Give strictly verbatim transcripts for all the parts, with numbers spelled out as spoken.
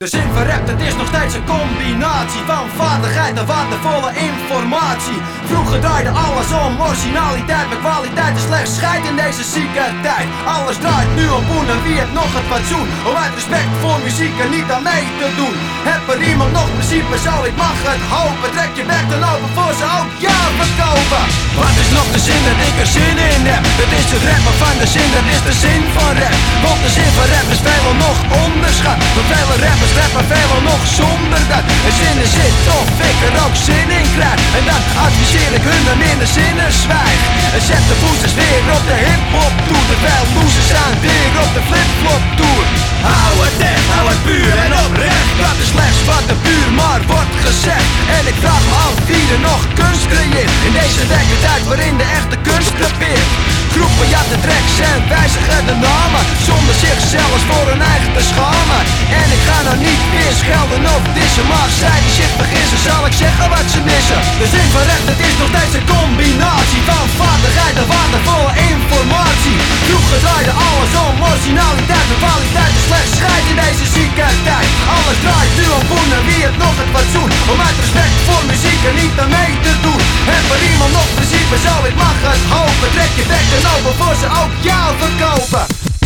De zin van rap, het is nog steeds een combinatie van vaardigheid en waardevolle informatie. Vroeger draaide alles om originaliteit, maar kwaliteit is slechts scheid in deze zieke tijd. Alles draait nu om boen en wie heeft nog het fatsoen om uit respect voor muziek er niet aan mee te doen. Heb er iemand nog principe zo, ik mag het hopen. Trek je bek dan open voor ze ook jou verkopen. Wat is nog de zin dat ik er zin in heb? Dat is het rappen van de zin, dat is de zin van rap. Want de zin van rap is veelal nog onderschat. Want vele rappers rappen veelal nog zonder dat er zin in zit of ik er ook zin in krijg. En dan adviseer ik hun dan in de zinnen zwijg. En zet de boosters weer op de hip-hop tour. Terwijl losers zijn weer op de flip-flop tour. Hou het echt, hou het puur en oprecht. Dat is slechts wat de puur maar wordt gezegd. En ik vraag me af wie er nog kunst creëert in deze tijd waarin de echte kunst crepeert. Groepen jatten tracks en wijzigen de namen zonder zichzelf voor hun eigen te schamen. En ik ga nou niet weer schelden of dissen, maar als zij die shit begissen zal ik zeggen wat ze missen. De zin van recht, het is nog steeds een combinatie van vaardigheid en waardevolle informatie. Vroeger draaide alles om originaliteit en kwaliteit is slechts scheid in deze zieke tijd. Alles draait nu om boen en wie het nog het fatsoen om uit respect voor muziek er niet aan mee te doen. Heb er iemand nog principe zo, ik mag het hopen. Trek je bek en open voor ze ook jou verkopen.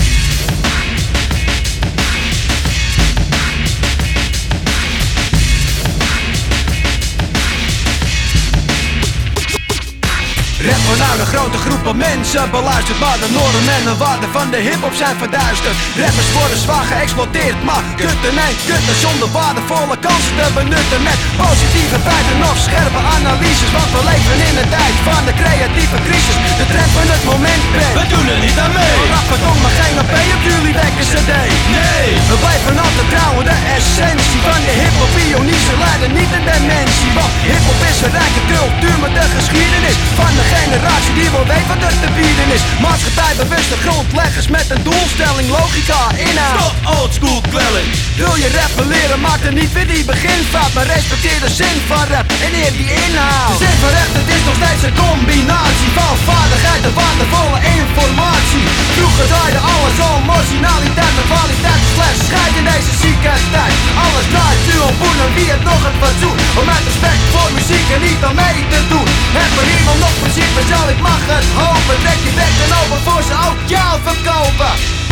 Rappen naar een grote groepen mensen beluisterd, maar de normen en de waarden van de hiphop zijn verduisterd. Rappers worden zwaar geëxploiteerd, maar kutten en kutten zonder waardevolle kansen te benutten. Met positieve feiten of scherpe analyses, want we leven in een tijd van de creatieve crisis. De trend van het moment brengt, we doen er niet aan mee. We rappen dong, maar geen A P op jullie wekken cd. Nee, we blijven altijd trouw aan de essentie van de hiphop. Pioniers leiden niet in dementie, want hiphop is een rijke cultuur met de geschiedenis van de generatie die wel weet wat er te bieden is. Maatschappijbewuste grondleggers met een doelstelling, logica, inhoud. Stop oldschool kwelling. Wil je rappen leren, maak er niet weer die beginfout, maar respecteer de zin van rap en eer die inhoud. De zin van rap, het is nog steeds een combinatie van vaardigheid en waardevolle informatie. Vroeger draaide alles om originaliteit en kwaliteit is slechts scheid in deze zieke tijd. Alles draait nu om boen en wie het nog het fatsoen om uit respect voor muziek er niet aan mee te doen. Heb er iemand nog principe zo, ik mag het hopen. Trek je bek en open voor ze ook jou verkopen.